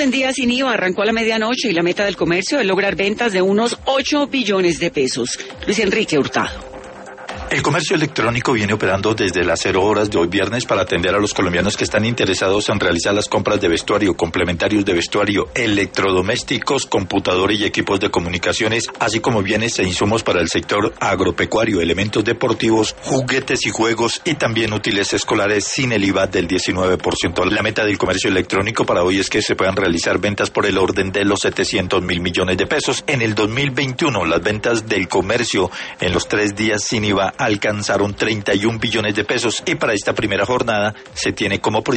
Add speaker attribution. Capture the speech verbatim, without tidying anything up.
Speaker 1: en día sin I V A arrancó a la medianoche y la meta del comercio es lograr ventas de unos ocho billones de pesos. Luis Enrique Hurtado.
Speaker 2: El comercio electrónico viene operando desde las cero horas de hoy viernes para atender a los colombianos que están interesados en realizar las compras de vestuario, complementarios de vestuario, electrodomésticos, computadores y equipos de comunicaciones, así como bienes e insumos para el sector agropecuario, elementos deportivos, juguetes y juegos y también útiles escolares sin el I V A del diecinueve por ciento. La meta del comercio electrónico para hoy es que se puedan realizar ventas por el orden de los setecientos mil millones de pesos. En el dos mil veintiuno, las ventas del comercio en los tres días sin I V A alcanzaron treinta y un billones de pesos y para esta primera jornada se tiene como